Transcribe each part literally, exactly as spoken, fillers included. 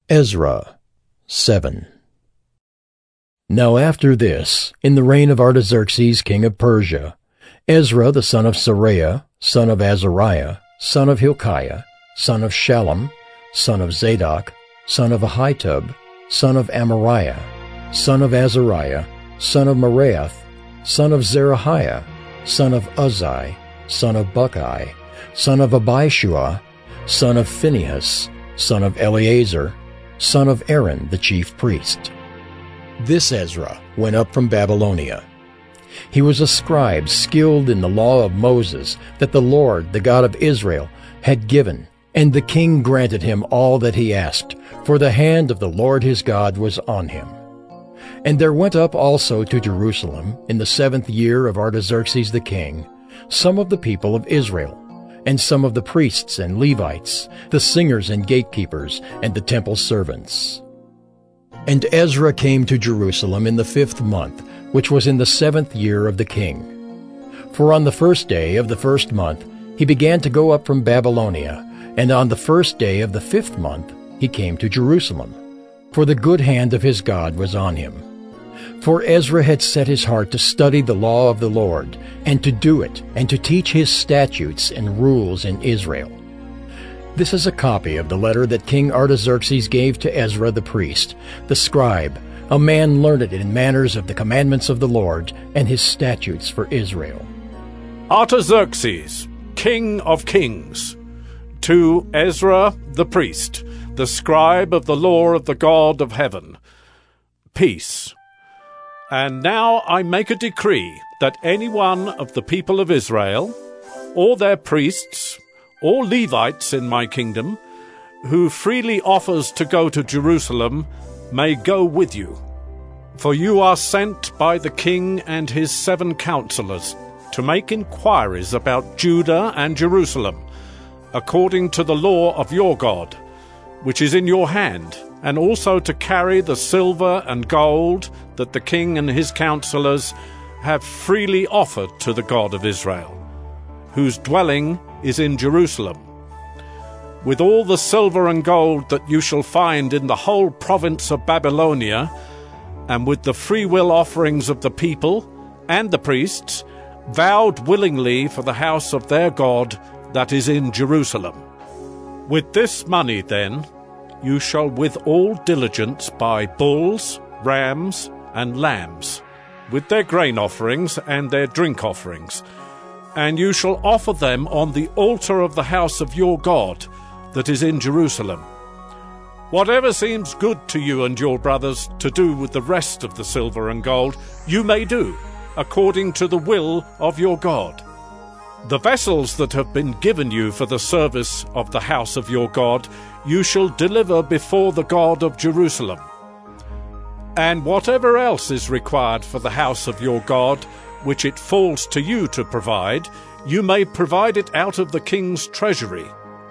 Ezra seven. Now after this, in the reign of Artaxerxes king of Persia, Ezra the son of Seraiah, son of Azariah, son of Hilkiah, son of Shallum, son of Zadok, son of Ahitub, son of Amariah, son of Azariah, son of Meraioth, son of Zerahiah, son of Uzzi, son of Bucci, son of Abishua, son of Phinehas, son of Eleazar, son of Aaron the chief priest. This Ezra went up from Babylonia. He was a scribe skilled in the law of Moses that the Lord, the God of Israel, had given, and the king granted him all that he asked, for the hand of the Lord his God was on him. And there went up also to Jerusalem, in the seventh year of Artaxerxes the king, some of the people of Israel, and some of the priests and Levites, the singers and gatekeepers, and the temple servants. And Ezra came to Jerusalem in the fifth month, which was in the seventh year of the king. For on the first day of the first month he began to go up from Babylonia, and on the first day of the fifth month he came to Jerusalem, for the good hand of his God was on him. For Ezra had set his heart to study the law of the Lord, and to do it, and to teach his statutes and rules in Israel. This is a copy of the letter that King Artaxerxes gave to Ezra the priest, the scribe, a man learned in manners of the commandments of the Lord and his statutes for Israel. Artaxerxes, king of kings, to Ezra the priest, the scribe of the law of the God of heaven, peace. And now I make a decree that any one of the people of Israel, or their priests, or Levites in my kingdom, who freely offers to go to Jerusalem, may go with you. For you are sent by the king and his seven counselors to make inquiries about Judah and Jerusalem, according to the law of your God, which is in your hand, and also to carry the silver and gold that the king and his counselors have freely offered to the God of Israel, whose dwelling is in Jerusalem. With all the silver and gold that you shall find in the whole province of Babylonia, and with the freewill offerings of the people and the priests, vowed willingly for the house of their God that is in Jerusalem. With this money, then, you shall with all diligence buy bulls, rams, and lambs, with their grain offerings and their drink offerings, and you shall offer them on the altar of the house of your God that is in Jerusalem. Whatever seems good to you and your brothers to do with the rest of the silver and gold, you may do, according to the will of your God. The vessels that have been given you for the service of the house of your God, you shall deliver before the God of Jerusalem. And whatever else is required for the house of your God, which it falls to you to provide, you may provide it out of the king's treasury.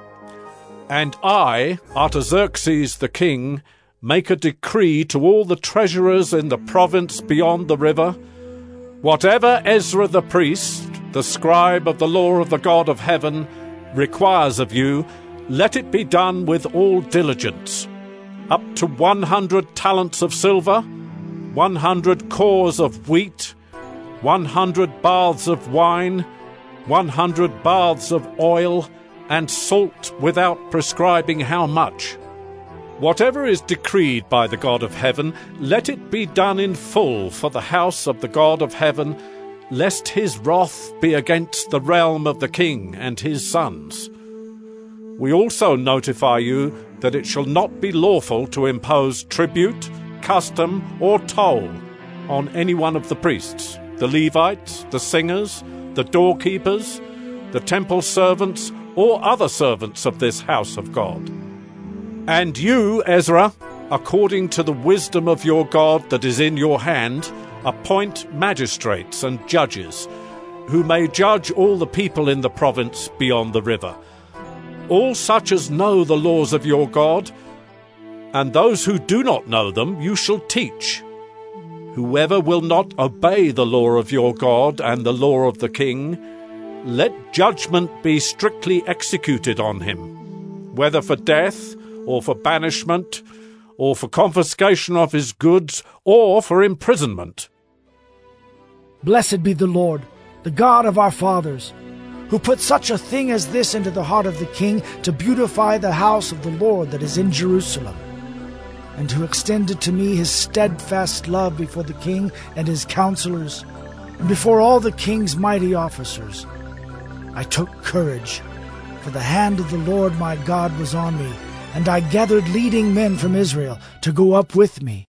And I, Artaxerxes the king, make a decree to all the treasurers in the province beyond the river, whatever Ezra the priest, the scribe of the law of the God of heaven, requires of you, let it be done with all diligence. Up to one hundred talents of silver, one hundred cores of wheat, one hundred baths of wine, one hundred baths of oil, and salt without prescribing how much. Whatever is decreed by the God of heaven, let it be done in full for the house of the God of heaven, lest his wrath be against the realm of the king and his sons. We also notify you that it shall not be lawful to impose tribute, custom, or toll on any one of the priests, the Levites, the singers, the doorkeepers, the temple servants, or other servants of this house of God. And you, Ezra, according to the wisdom of your God that is in your hand, appoint magistrates and judges, who may judge all the people in the province beyond the river, all such as know the laws of your God, and those who do not know them you shall teach. Whoever will not obey the law of your God and the law of the king, let judgment be strictly executed on him, whether for death or for banishment, or for confiscation of his goods, or for imprisonment. Blessed be the Lord, the God of our fathers, who put such a thing as this into the heart of the king, to beautify the house of the Lord that is in Jerusalem, and who extended to me his steadfast love before the king and his counselors, and before all the king's mighty officers. I took courage, for the hand of the Lord my God was on me, and I gathered leading men from Israel to go up with me.